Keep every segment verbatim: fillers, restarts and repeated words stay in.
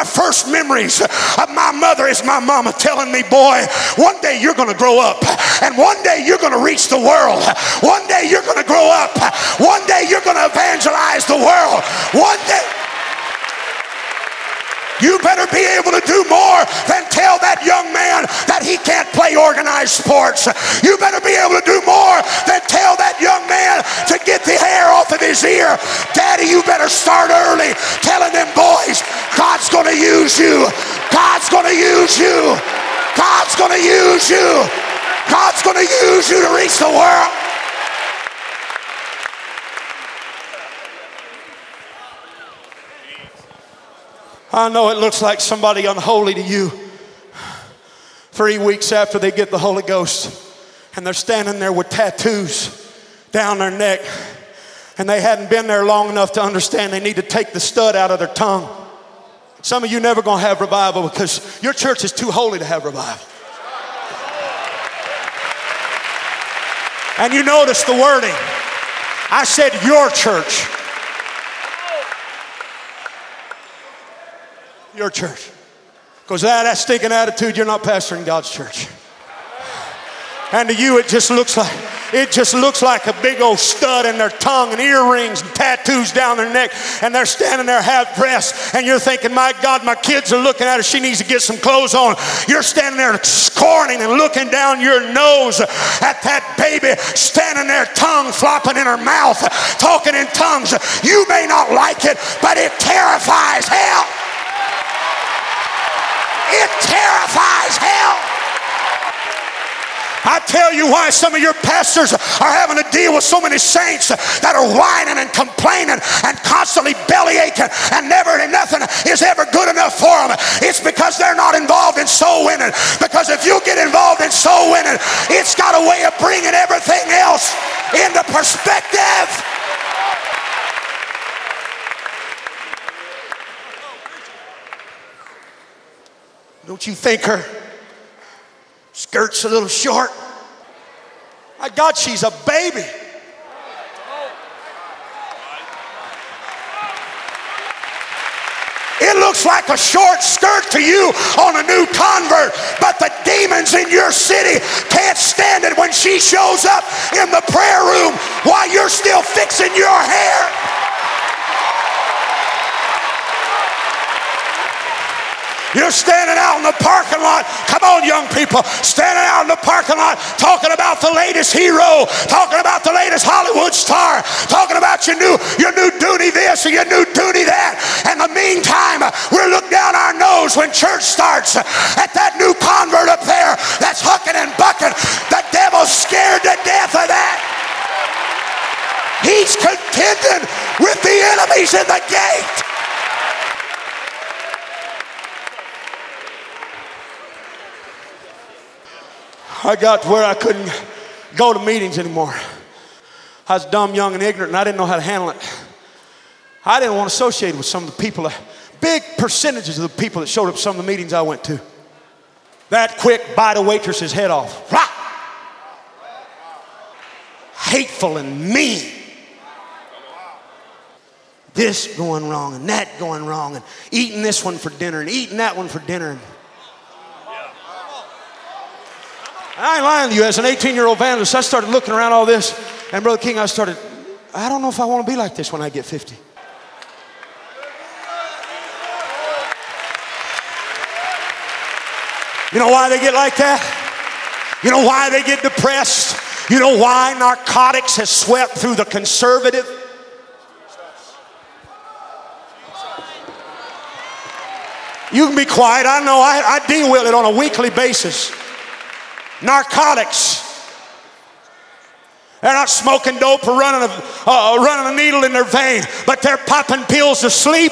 first memories of my mother is my mama telling me, boy, one day you're going to grow up, and one day you're going to reach the world. One day you're going to grow up. One day you're going to evangelize the world. One day you better be able to do more than tell that young man that he can't play organized sports. You better be able to do more than tell that young man to get the hair off of his ear. Daddy, you better start early telling them boys, God's going to use you. God's going to use you. God's going to use you. God's going to use you to reach the world. I know it looks like somebody unholy to you. Three weeks after they get the Holy Ghost, and they're standing there with tattoos down their neck, and they hadn't been there long enough to understand they need to take the stud out of their tongue. Some of you never gonna have revival because your church is too holy to have revival. And you notice the wording. I said your church. Your church. Because that, that stinking attitude, you're not pastoring God's church. And to you, it just looks like it just looks like a big old stud in their tongue and earrings and tattoos down their neck, and they're standing there half dressed, and you're thinking, my God, my kids are looking at her. She needs to get some clothes on. You're standing there scorning and looking down your nose at that baby standing there, tongue flopping in her mouth, talking in tongues. You may not like it, but it terrifies hell. It terrifies hell. I tell you why some of your pastors are having to deal with so many saints that are whining and complaining and constantly belly aching, and never and nothing is ever good enough for them. It's because they're not involved in soul winning. Because if you get involved in soul winning, it's got a way of bringing everything else into perspective. Don't you think her skirt's a little short? My God, she's a baby. It looks like a short skirt to you on a new convert, but the demons in your city can't stand it when she shows up in the prayer room while you're still fixing your hair. You're standing out in the parking lot. Come on, young people. Standing out in the parking lot talking about the latest hero, talking about the latest Hollywood star, talking about your new your new duty this or your new duty that. In the meantime, we're looking down our nose when church starts at that new convert up there that's hucking and bucking. The devil's scared to death of that. He's contending with the enemies in the gate. I got to where I couldn't go to meetings anymore. I was dumb, young, and ignorant, and I didn't know how to handle it. I didn't want to associate with some of the people, big percentages of the people that showed up at some of the meetings I went to. That quick, bite a waitress's head off. Rah! Hateful and mean. This going wrong and that going wrong, and eating this one for dinner and eating that one for dinner. I ain't lying to you. As an eighteen-year-old evangelist, I started looking around all this, and Brother King, I started, I don't know if I want to be like this when I get fifty. You know why they get like that? You know why they get depressed? You know why narcotics has swept through the conservative? You can be quiet. I know I, I deal with it on a weekly basis. Narcotics. They're not smoking dope or running a, uh, running a needle in their vein, but they're popping pills to sleep.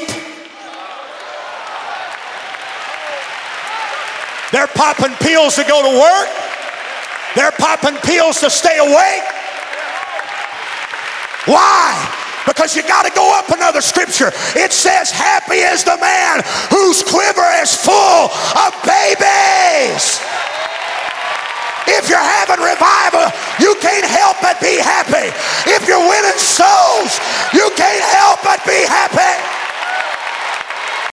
They're popping pills to go to work. They're popping pills to stay awake. Why? Because you got to go up another scripture. It says, happy is the man whose quiver is full of babies. If you're having revival, you can't help but be happy. If you're winning souls, you can't help but be happy.